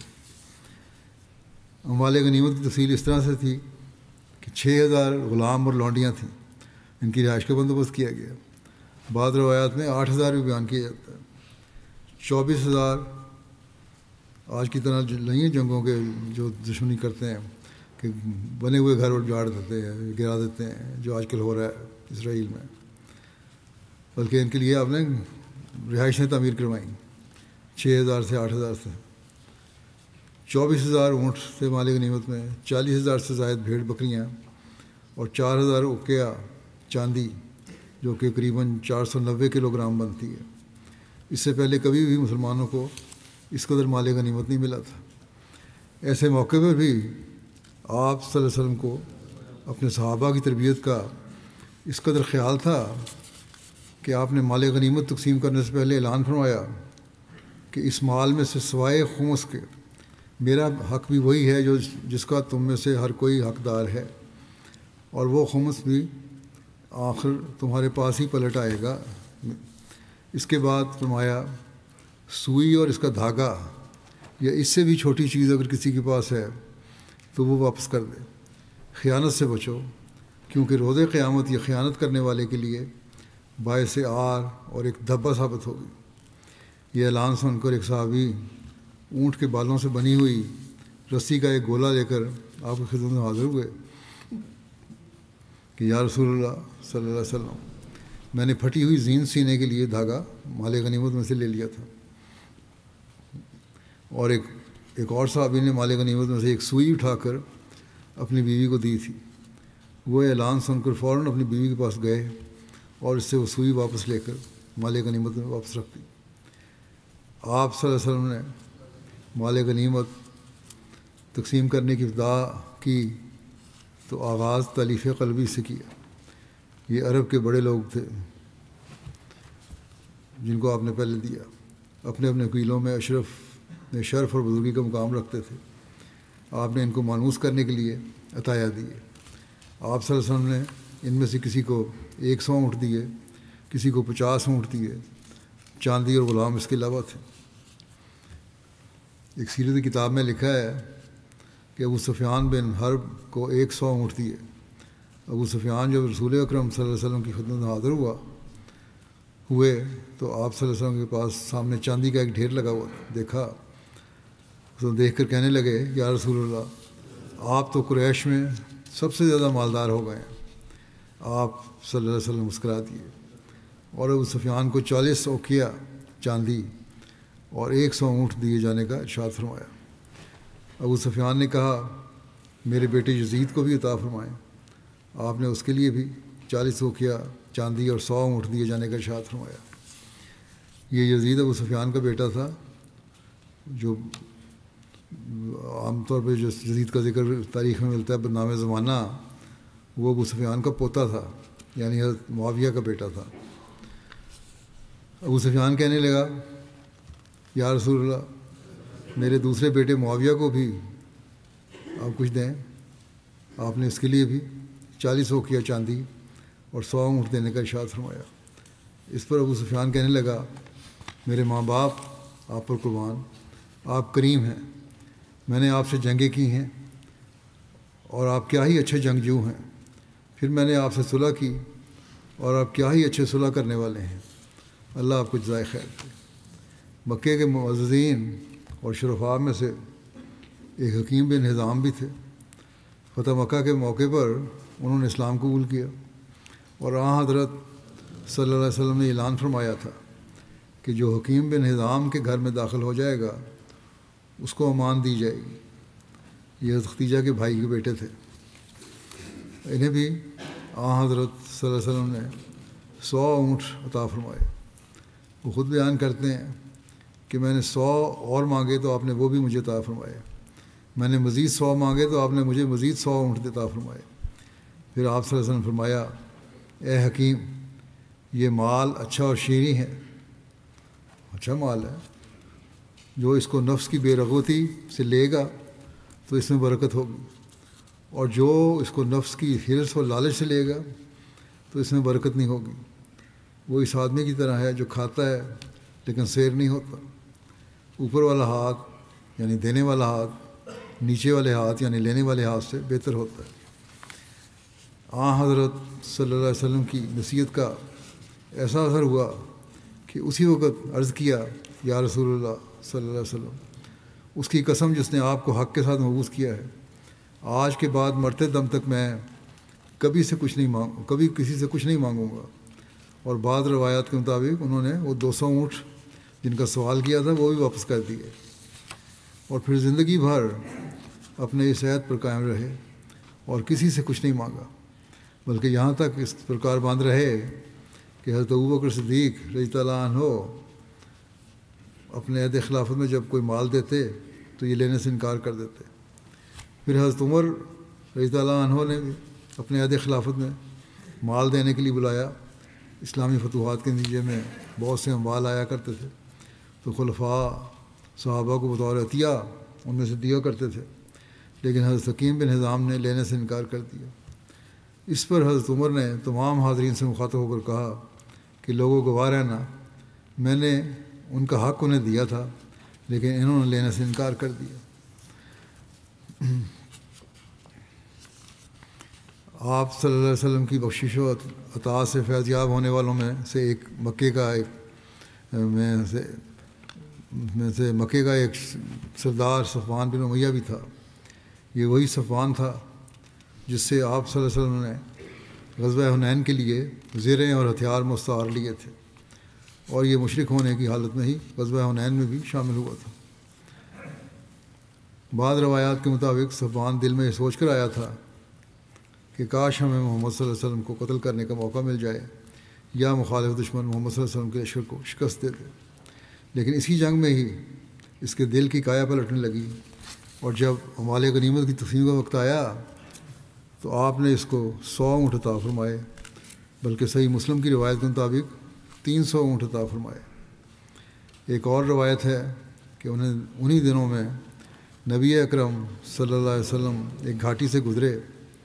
اموال غنیمت کی تفصیل اس طرح سے تھی کہ 6000 غلام اور لونڈیاں تھیں، ان کی رہائش کا بندوبست کیا گیا۔ بعض روایات میں 8000 بھی بیان کیا جاتا ہے۔ 24000 آج کی طرح نہیں ہیں جنگوں کے جو دشمنی کرتے ہیں کہ بنے ہوئے گھر اجاڑ دیتے ہیں، گرا دیتے ہیں، جو آج کل ہو رہا ہے اسرائیل میں۔ بلکہ ان کے لیے آپ نے رہائشیں تعمیر کروائیں 6,000 سے 8,000 سے. 24,000 اونٹ سے مال غنیمت میں، 40,000 سے زائد بھیڑ بکریاں اور 4,000 اوقیہ چاندی جو کہ قریباً 490 کلو گرام بنتی ہے. اس سے پہلے کبھی بھی مسلمانوں کو اس قدر مال غنیمت نہیں ملا تھا. ایسے موقع پر بھی آپ صلی اللہ علیہ وسلم کو اپنے صحابہ کی تربیت کا اس قدر خیال تھا کہ آپ نے مال غنیمت تقسیم کرنے سے پہلے اعلان فرمایا کہ اس مال میں سے سوائے خمس کے میرا حق بھی وہی ہے جس کا تم میں سے ہر کوئی حقدار ہے، اور وہ خمس بھی آخر تمہارے پاس ہی پلٹ آئے گا. اس کے بعد فرمایا سوئی اور اس کا دھاگا یا اس سے بھی چھوٹی چیز اگر کسی کے پاس ہے تو وہ واپس کر دے. خیانت سے بچو، کیونکہ روز قیامت یہ خیانت کرنے والے کے لیے باعث عار اور ایک دھبا ثابت ہوگی. یہ اعلان سن کر ایک صحابی اونٹ کے بالوں سے بنی ہوئی رسی کا ایک گولا لے کر آپ کی خدمت میں حاضر ہوئے کہ یا رسول اللہ صلی اللہ علیہ وسلم، میں نے پھٹی ہوئی زین سینے کے لیے دھاگا مال غنیمت میں سے لے لیا تھا. اور ایک اور صحابی نے مال غنیمت میں سے ایک سوئی اٹھا کر اپنی بیوی کو دی تھی. وہ اعلان سن کر فوراً اپنی بیوی کے پاس گئے اور اس سے وہ سوئی واپس لے کر مال غنیمت میں واپس رکھ دی. آپ صلی اللہ علیہ وسلم نے مال غنیمت تقسیم کرنے کی ابتدا کی تو آغاز تالیف قلبی سے کیا. یہ عرب کے بڑے لوگ تھے جن کو آپ نے پہلے دیا. اپنے اپنے قبیلوں میں شرف اور بزرگی کا مقام رکھتے تھے. آپ نے ان کو مانوس کرنے کے لیے عطایا دیے. آپ صلی اللہ علیہ وسلم نے ان میں سے کسی کو 100 اونٹ دیے، کسی کو 50 اونٹ دیے. چاندی اور غلام اس کے علاوہ تھے. ایک سیرت کی کتاب میں لکھا ہے کہ ابو سفیان بن حرب کو 100 اونٹ دیے. ابو سفیان جب رسول اکرم صلی اللہ علیہ وسلم کی خدمت میں حاضر ہوئے تو آپ صلی اللہ علیہ وسلم کے پاس سامنے چاندی کا ایک ڈھیر لگا ہوا دیکھا تو دیکھ کر کہنے لگے یا رسول اللہ، آپ تو قریش میں سب سے زیادہ مالدار ہو گئے ہیں. آپ صلی اللہ علیہ وسلم مسکرا دیے اور ابو سفیان کو 40 اوقیہ چاندی اور 100 اونٹ دیے جانے کا ارشاد فرمایا. ابو سفیان نے کہا میرے بیٹے یزید کو بھی عطا فرمائیں. آپ نے اس کے لیے بھی 40 اوقیہ چاندی اور 100 اونٹ دیے جانے کا ارشاد فرمایا. یہ یزید ابو سفیان کا بیٹا تھا، جو عام طور پہ جو یزید کا ذکر تاریخ میں ملتا ہے بدنام زمانہ، وہ ابو سفیان کا پوتا تھا، یعنی حضرت معاویہ کا بیٹا تھا. ابو سفیان کہنے لگا یا رسول اللہ، میرے دوسرے بیٹے معاویہ کو بھی آپ کچھ دیں. آپ نے اس کے لیے بھی 40 اوقیہ چاندی اور 100 اونٹ دینے کا ارشاد فرمایا. اس پر ابو سفیان کہنے لگا میرے ماں باپ آپ پر قربان، آپ کریم ہیں. میں نے آپ سے جنگیں کی ہیں اور آپ کیا ہی اچھے جنگجو ہیں. پھر میں نے آپ سے صلح کی اور آپ کیا ہی اچھے صلح کرنے والے ہیں. اللہ آپ کو جزائے خیر دے. مکے کے معززین اور شرفاء میں سے ایک حکیم بن حزام بھی تھے. فتح مکہ کے موقع پر انہوں نے اسلام قبول کیا اور حضرت صلی اللہ علیہ وسلم نے اعلان فرمایا تھا کہ جو حکیم بن حزام کے گھر میں داخل ہو جائے گا اس کو امان دی جائے گی. یہ ختیجہ کے بھائی کے بیٹے تھے. انہیں بھی حضرت صلی اللہ علیہ وسلم نے 100 اونٹ عطا فرمائے. وہ خود بیان کرتے ہیں کہ میں نے 100 اور مانگے تو آپ نے وہ بھی مجھے عطا فرمائے. میں نے مزید 100 مانگے تو آپ نے مجھے مزید 100 اونٹ عطا فرمائے. پھر آپ صلی اللہ علیہ وسلم نے فرمایا اے حکیم، یہ مال اچھا اور شیریں ہے، اچھا مال ہے. جو اس کو نفس کی بے رغبتی سے لے گا تو اس میں برکت ہوگی، اور جو اس کو نفس کی حرص اور لالچ سے لے گا تو اس میں برکت نہیں ہوگی. وہ اس آدمی کی طرح ہے جو کھاتا ہے لیکن سیر نہیں ہوتا. اوپر والا ہاتھ یعنی دینے والا ہاتھ نیچے والے ہاتھ یعنی لینے والے ہاتھ سے بہتر ہوتا ہے. حضرت صلی اللہ علیہ وسلم کی نصیحت کا ایسا اثر ہوا کہ اسی وقت عرض کیا یا رسول اللہ صلی اللہ علیہ وسلم، اس کی قسم جس نے آپ کو حق کے ساتھ مبعوث کیا ہے، آج کے بعد مرتے دم تک میں کبھی کسی سے کچھ نہیں مانگوں گا اور بعض روایات کے مطابق انہوں نے وہ 200 اونٹ جن کا سوال کیا تھا وہ بھی واپس کر دیے، اور پھر زندگی بھر اپنے اس عہد پر قائم رہے اور کسی سے کچھ نہیں مانگا، بلکہ یہاں تک اس پرکار باندھ رہے کہ حضرت ابوبکر صدیق رضی اللہ عنہ اپنے عہد خلافت میں جب کوئی مال دیتے تو یہ لینے سے انکار کر دیتے۔ پھر حضرت عمر رضی اللہ عنہ نے بھی اپنے عہد خلافت میں مال دینے کے لیے بلایا۔ اسلامی فتوحات کے نتیجے میں بہت سے اموال آیا کرتے تھے، تو خلفاء صحابہ کو بطور عطیہ ان میں سے دیا کرتے تھے، لیکن حضرت حکیم بن حزام نے لینے سے انکار کر دیا۔ اس پر حضرت عمر نے تمام حاضرین سے مخاطب ہو کر کہا کہ لوگوں گواہ رہنا، میں نے ان کا حق انہیں دیا تھا، لیکن انہوں نے لینے سے انکار کر دیا۔ آپ صلی اللہ علیہ وسلم کی بخشش و عطا سے فیض یاب ہونے والوں میں سے ایک مکے کا ایک سردار صفوان بن امیہ بھی تھا۔ یہ وہی صفوان تھا جس سے آپ صلی اللہ علیہ وسلم نے غزوہ حنین کے لیے زرہیں اور ہتھیار مستعار لیے تھے، اور یہ مشرک ہونے کی حالت میں ہی غزوہ حنین میں بھی شامل ہوا تھا۔ بعض روایات کے مطابق صفوان دل میں یہ سوچ کر آیا تھا کہ کاش ہمیں محمد صلی اللہ علیہ وسلم کو قتل کرنے کا موقع مل جائے یا مخالف دشمن محمد صلی اللہ علیہ وسلم کے لشکر کو شکست دے دے، لیکن اسی جنگ میں ہی اس کے دل کی کایا پلٹنے لگی، اور جب مال غنیمت کی تقسیم کا وقت آیا تو آپ نے اس کو 100 اونٹ عطا فرمائے، بلکہ صحیح مسلم کی روایت کے مطابق 300 اونٹ عطا فرمائے۔ ایک اور روایت ہے کہ انہی دنوں میں نبی اکرم صلی اللہ علیہ وسلم ایک گھاٹی سے گزرے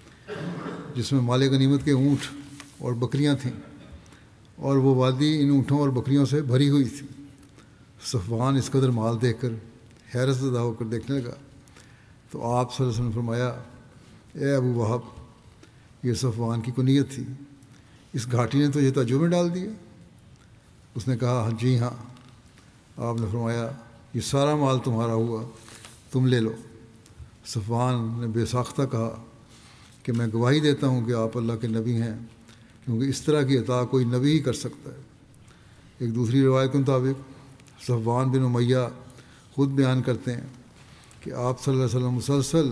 جس میں مال غنیمت کے اونٹ اور بکریاں تھیں، اور وہ وادی ان اونٹوں اور بکریوں سے بھری ہوئی تھی۔ صفوان اس قدر مال دیکھ کر حیرت زدہ ہو کر دیکھنے لگا، تو آپ صلی اللہ علیہ وسلم نے فرمایا، اے ابو وہب، یہ صفوان کی کنیت تھی، اس گھاٹی نے تو یہ تعجب میں ڈال دیا۔ اس نے کہا، جی ہاں۔ آپ نے فرمایا، یہ سارا مال تمہارا ہوا، تم لے لو۔ صفوان نے بے ساختہ کہا کہ میں گواہی دیتا ہوں کہ آپ اللہ کے نبی ہیں، کیونکہ اس طرح کی عطا کوئی نبی ہی کر سکتا ہے۔ ایک دوسری روایت کے مطابق صفوان بن امیہ خود بیان کرتے ہیں کہ آپ صلی اللہ علیہ وسلم مسلسل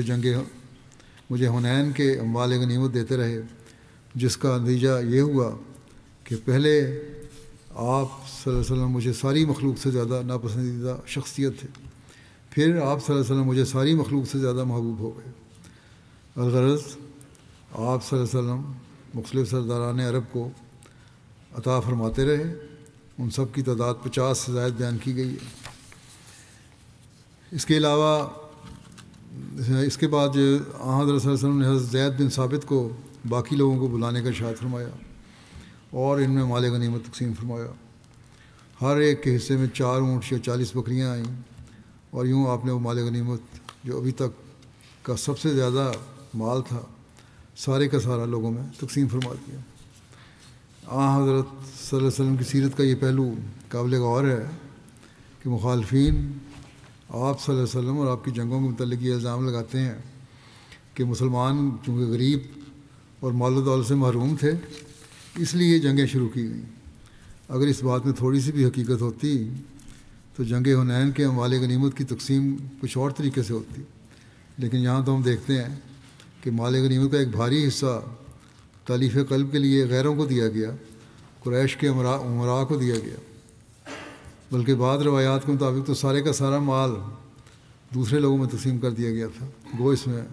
مجھے حنین کے اموال غنیمت دیتے رہے، جس کا نتیجہ یہ ہوا کہ پہلے آپ صلی اللہ علیہ وسلم مجھے ساری مخلوق سے زیادہ ناپسندیدہ شخصیت تھے، پھر آپ صلی اللہ علیہ وسلم مجھے ساری مخلوق سے زیادہ محبوب ہو گئے۔ الغرض آپ صلی اللہ علیہ وسلم مختلف سرداران عرب کو عطا فرماتے رہے، ان سب کی تعداد 50 سے زائد بیان کی گئی ہے۔ اس کے علاوہ اس کے بعد حضرت صلی اللہ علیہ وسلم نے حضرت زید بن ثابت کو باقی لوگوں کو بلانے کا ارشاد فرمایا اور ان میں مال غنیمت تقسیم فرمایا۔ ہر ایک کے حصے میں 4 اونٹ یا 40 بکریاں آئیں، اور یوں آپ نے وہ مال غنیمت جو ابھی تک کا سب سے زیادہ مال تھا سارے کا سارا لوگوں میں تقسیم فرما دیا۔ حضرت صلی اللہ علیہ وسلم کی سیرت کا یہ پہلو قابل غور ہے کہ مخالفین آپ صلی اللہ علیہ وسلم اور آپ کی جنگوں کے متعلق یہ الزام لگاتے ہیں کہ مسلمان چونکہ غریب اور مال و دولت سے محروم تھے اس لیے یہ جنگیں شروع کی گئیں۔ اگر اس بات میں تھوڑی سی بھی حقیقت ہوتی تو جنگ حنین کے اموال غنیمت کی تقسیم کچھ اور طریقے سے ہوتی، لیکن یہاں تو ہم دیکھتے ہیں کہ مال غنیمت کا ایک بھاری حصہ تالیف قلب کے لیے غیروں کو دیا گیا، قریش کے امراء کو دیا گیا، بلکہ بعض روایات کے مطابق تو سارے کا سارا مال دوسرے لوگوں میں تقسیم کر دیا گیا تھا، گو اس میں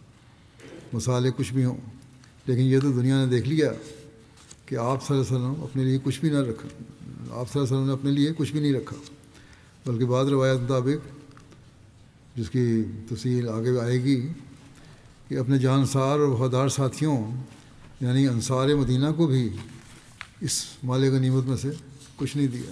مسالے کچھ بھی ہوں۔ لیکن یہ تو دنیا نے دیکھ لیا کہ آپ صلی اللہ علیہ وسلم اپنے لیے کچھ بھی نہ رکھا، آپ صلی اللہ علیہ وسلم نے اپنے لیے کچھ بھی نہیں رکھا، بلکہ بعض روایات مطابق، جس کی تفصیل آگے آئے گی، کہ اپنے جانسار اور وفادار ساتھیوں یعنی انصار مدینہ کو بھی اس مال غنیمت میں سے کچھ نہیں دیا۔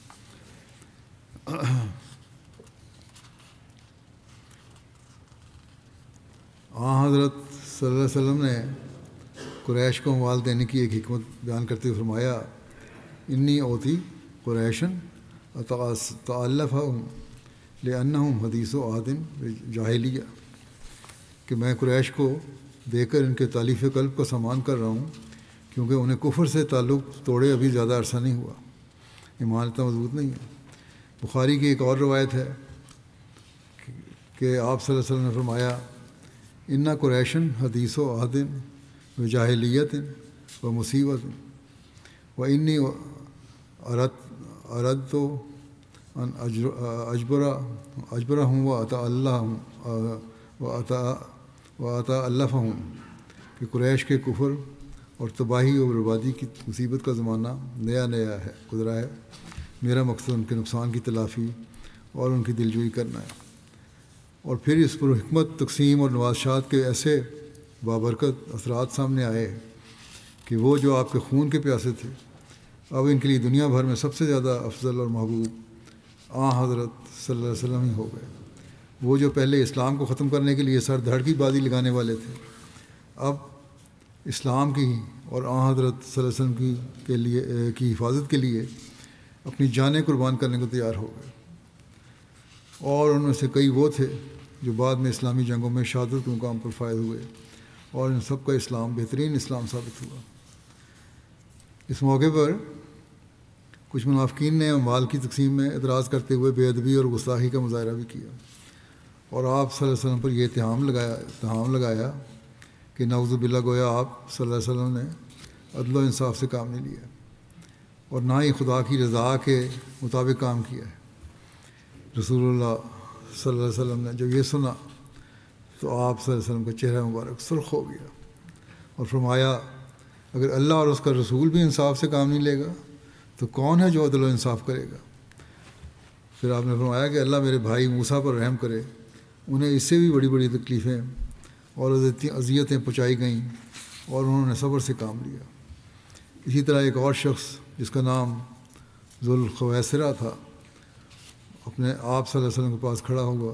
حضرت صلی اللہ علیہ وسلم نے قریش کو اموال دینے کی ایک حکمت بیان کرتے ہوئے فرمایا، انی اوتی قریشن تعلفہم لأنہم حدیث و عہد جاہلیہ، کہ میں قریش کو دے کر ان کے تالیف قلب کا سامان کر رہا ہوں کیونکہ انہیں کفر سے تعلق توڑے ابھی زیادہ عرصہ نہیں ہوا، ایمان اتنا مضبوط نہیں ہے۔ بخاری کی ایک اور روایت ہے کہ آپ صلی اللہ علیہ وسلم نے فرمایا انا قریشن حدیث و عہد و جاہلیت و مصیبت و انی اردت ان اجبرہ ہوں و عطا اللہ ہوں و عطا الف ہوں، کہ قریش کے کفر اور تباہی اور بربادی کی مصیبت کا زمانہ نیا نیا ہے، گزرا ہے، میرا مقصد ان کے نقصان کی تلافی اور ان کی دلجوئی کرنا ہے۔ اور پھر اس پر حکمت تقسیم اور نوازشات کے ایسے بابرکت اثرات سامنے آئے کہ وہ جو آپ کے خون کے پیاسے تھے اب ان کے لیے دنیا بھر میں سب سے زیادہ افضل اور محبوب حضرت صلی اللہ علیہ وسلم ہی ہو گئے۔ وہ جو پہلے اسلام کو ختم کرنے کے لیے سر دھڑ کی بازی لگانے والے تھے، اب اسلام کی اور حضرت صلی اللہ علیہ وسلم کی حفاظت کے لیے اپنی جانیں قربان کرنے کو تیار ہو گئے۔ اور ان میں سے کئی وہ تھے جو بعد میں اسلامی جنگوں میں شہادت کے مقام پر فائز ہوئے، اور ان سب کا اسلام بہترین اسلام ثابت ہوا۔ اس موقع پر کچھ منافقین نے اموال کی تقسیم میں اعتراض کرتے ہوئے بے ادبی اور گستاخی کا مظاہرہ بھی کیا، اور آپ صلی اللہ علیہ وسلم پر یہ اتہام لگایا کہ نعوذ باللہ گویا آپ صلی اللہ علیہ وسلم نے عدل و انصاف سے کام نہیں لیا اور نہ ہی خدا کی رضا کے مطابق کام کیا ہے۔ رسول اللہ صلی اللہ علیہ وسلم نے جب یہ سنا تو آپ صلی اللہ علیہ وسلم کا چہرہ مبارک سرخ ہو گیا اور فرمایا اگر اللہ اور اس کا رسول بھی انصاف سے کام نہیں لے گا تو کون ہے جو عدل و انصاف کرے گا؟ پھر آپ نے فرمایا کہ اللہ میرے بھائی موسیٰ پر رحم کرے، انہیں اس سے بھی بڑی بڑی تکلیفیں اور اذیتیں پہنچائی گئیں اور انہوں نے صبر سے کام لیا۔ اسی طرح ایک اور شخص جس کا نام ذوالخویسرہ تھا اپنے آپ صلی اللہ علیہ وسلم کے پاس کھڑا ہوا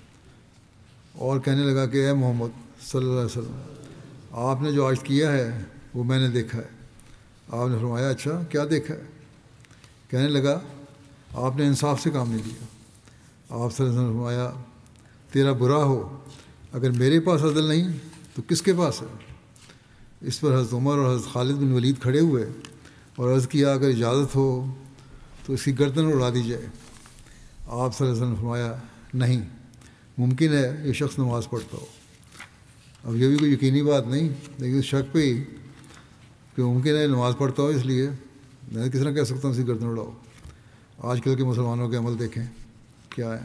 اور کہنے لگا کہ اے محمد صلی اللہ علیہ وسلم، آپ نے جو آج کیا ہے وہ میں نے دیکھا ہے۔ آپ نے فرمایا اچھا کیا دیکھا ہے؟ کہنے لگا آپ نے انصاف سے کام نہیں لیا۔ آپ صلی اللہ علیہ وسلم نے فرمایا تیرا برا ہو، اگر میرے پاس عدل نہیں تو کس کے پاس ہے؟ اس پر حضرت عمر اور حضرت خالد بن ولید کھڑے ہوئے اور عرض کیا اگر اجازت ہو تو اس کی گردن اڑا دی جائے۔ آپ صلی اللہ علیہ وسلم نے فرمایا نہیں، ممکن ہے یہ شخص نماز پڑھتا ہو۔ اب یہ بھی کوئی یقینی بات نہیں، لیکن اس شک پہ ہی کہ ممکن ہے نماز پڑھتا ہو، اس لیے میں کس طرح کہہ سکتا ہوں اس کی گردن اڑاؤ۔ آج کل کے مسلمانوں کے عمل دیکھیں کیا ہے۔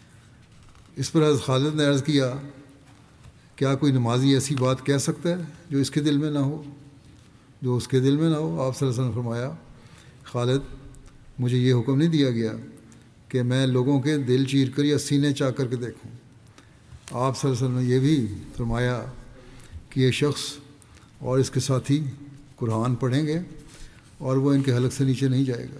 اس پر حضرت خالد نے عرض کیا کیا کوئی نمازی ایسی بات کہہ سکتا ہے جو اس کے دل میں نہ ہو، جو اس کے دل میں نہ ہو؟ آپ صلی اللہ علیہ وسلم نے فرمایا خالد مجھے یہ حکم نہیں دیا گیا کہ میں لوگوں کے دل چیر کر یا سینے چاک کر کے دیکھوں۔ آپ صلی اللہ علیہ وسلم نے یہ بھی فرمایا کہ یہ شخص اور اس کے ساتھی قرآن پڑھیں گے اور وہ ان کے حلق سے نیچے نہیں جائے گا۔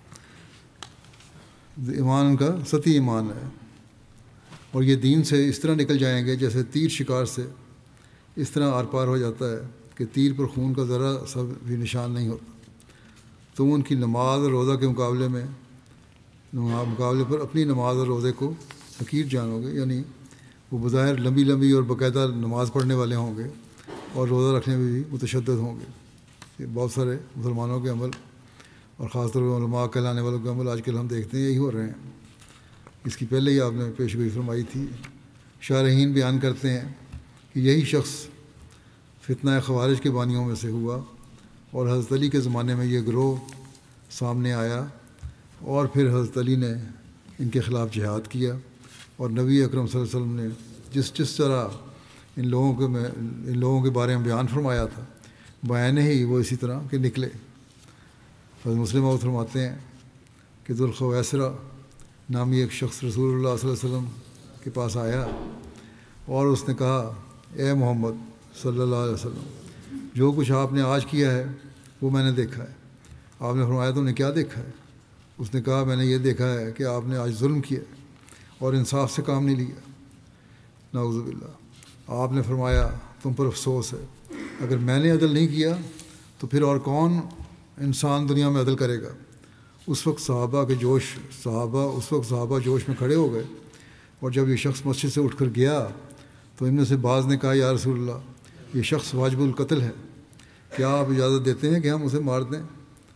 ایمان ان کا سطحی ایمان ہے، اور یہ دین سے اس طرح نکل جائیں گے جیسے تیر شکار سے اس طرح آر پار ہو جاتا ہے کہ تیر پر خون کا ذرا سا بھی نشان نہیں ہوتا۔ تم ان کی نماز اور روزہ کے مقابلے پر اپنی نماز اور روزے کو حقیر جانو گے، یعنی وہ بظاہر لمبی لمبی اور باقاعدہ نماز پڑھنے والے ہوں گے اور روزہ رکھنے میں بھی متشدد ہوں گے۔ یہ بہت سارے مسلمانوں کے عمل اور خاص طور پر علماء کہلانے والوں کے عمل آج کل ہم دیکھتے ہیں یہی ہو رہے ہیں۔ اس کی پہلے ہی آپ نے پیشگوئی فرمائی تھی۔ شارحین بیان کرتے ہیں کہ یہی شخص فتنہ خوارج کے بانیوں میں سے ہوا اور حضرت علی کے زمانے میں یہ گروہ سامنے آیا اور پھر حضرت علی نے ان کے خلاف جہاد کیا، اور نبی اکرم صلی اللہ علیہ وسلم نے جس طرح ان لوگوں کے بارے میں بیان فرمایا تھا بیان ہی وہ اسی طرح کے نکلے۔ حضرت مسلم موت فرماتے ہیں کہ ذوالخویسرہ نامی ایک شخص رسول اللہ صلی اللہ علیہ وسلم کے پاس آیا اور اس نے کہا اے محمد صلی اللہ علیہ وسلم، جو کچھ آپ نے آج کیا ہے وہ میں نے دیکھا ہے۔ آپ نے فرمایا تم نے کیا دیکھا ہے؟ اس نے کہا میں نے یہ دیکھا ہے کہ آپ نے آج ظلم کیا اور انصاف سے کام نہیں لیا، نعوذ باللہ۔ آپ نے فرمایا تم پر افسوس ہے، اگر میں نے عدل نہیں کیا تو پھر اور کون انسان دنیا میں عدل کرے گا؟ اس وقت صحابہ جوش میں کھڑے ہو گئے، اور جب یہ شخص مسجد سے اٹھ کر گیا تو ان میں سے بعض نے کہا یا رسول اللہ یہ شخص واجب القتل ہے، کیا آپ اجازت دیتے ہیں کہ ہم اسے مار دیں؟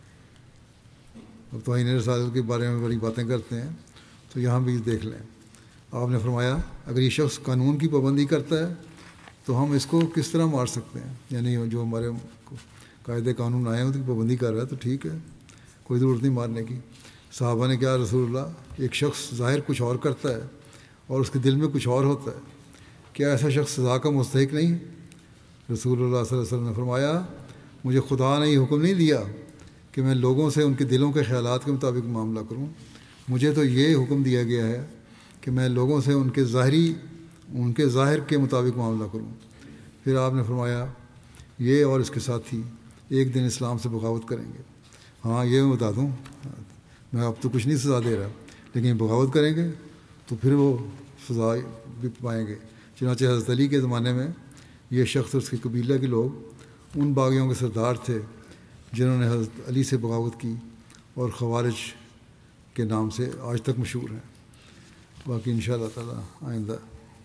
اب توہین رسالت کے بارے میں بڑی باتیں کرتے ہیں، تو یہاں بھی دیکھ لیں. آپ نے فرمایا اگر یہ شخص قانون کی پابندی کرتا ہے تو ہم اس کو کس طرح مار سکتے ہیں؟ یعنی جو ہمارے قاعدے قانون آئے ہیں ان کی پابندی کر رہا ہے تو ٹھیک ہے، کوئی ضرورت نہیں مارنے کی. صحابہ نے کیا رسول اللہ، ایک شخص ظاہر کچھ اور کرتا ہے اور اس کے دل میں کچھ اور ہوتا ہے، کیا ایسا شخص سزا کا مستحق نہیں؟ رسول اللہ صلی اللہ علیہ وسلم نے فرمایا مجھے خدا نے یہ حکم نہیں دیا کہ میں لوگوں سے ان کے دلوں کے خیالات کے مطابق معاملہ کروں، مجھے تو یہ حکم دیا گیا ہے کہ میں لوگوں سے ان کے ظاہر کے مطابق معاملہ کروں. پھر آپ نے فرمایا یہ اور اس کے ساتھی ایک دن اسلام سے بغاوت کریں گے. ہاں یہ میں بتا دوں، میں اب تو کچھ نہیں سزا دے رہا، لیکن بغاوت کریں گے تو پھر وہ سزا بھی پائیں گے. چنانچہ حضرت علی کے زمانے میں یہ شخص اور اس کے قبیلہ کے لوگ ان باغیوں کے سردار تھے جنہوں نے حضرت علی سے بغاوت کی اور خوارج کے نام سے آج تک مشہور ہیں. باقی انشاءاللہ تعالی آئندہ.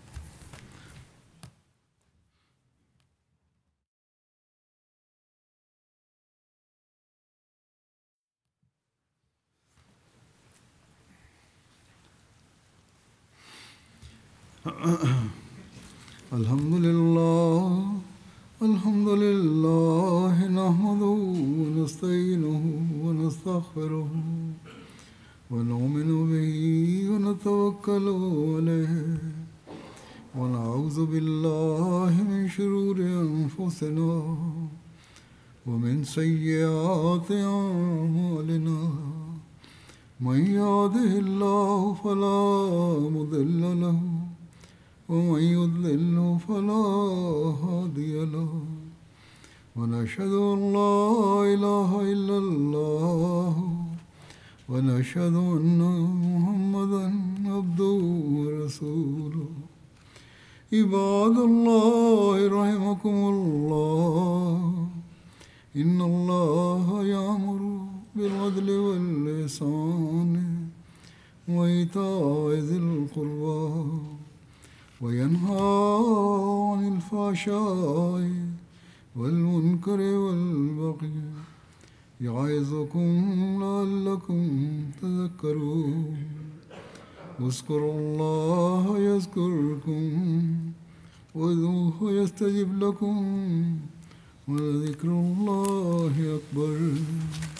الحمد للہ نحمده ونستعینه ونستغفره ونؤمن به ونتوکل علیہ ونعوذ باللہ من شرور انفسنا ومن سیئات اعمالنا من يهده الله فلا مضل له ومن يضلل فلا هادي له ونشهد أن لا إله إلا الله ونشهد أن محمدا عبده ورسوله. عباد الله رحمكم الله إن الله يأمر بالعدل والإحسان وإيتاء ذي القربى وينهى عن الفحشاء والمنكر والبغي يعظكم لعلكم تذكرون. اذكروا الله يذكركم وادعوه يستجب لكم ولذكر الله أكبر.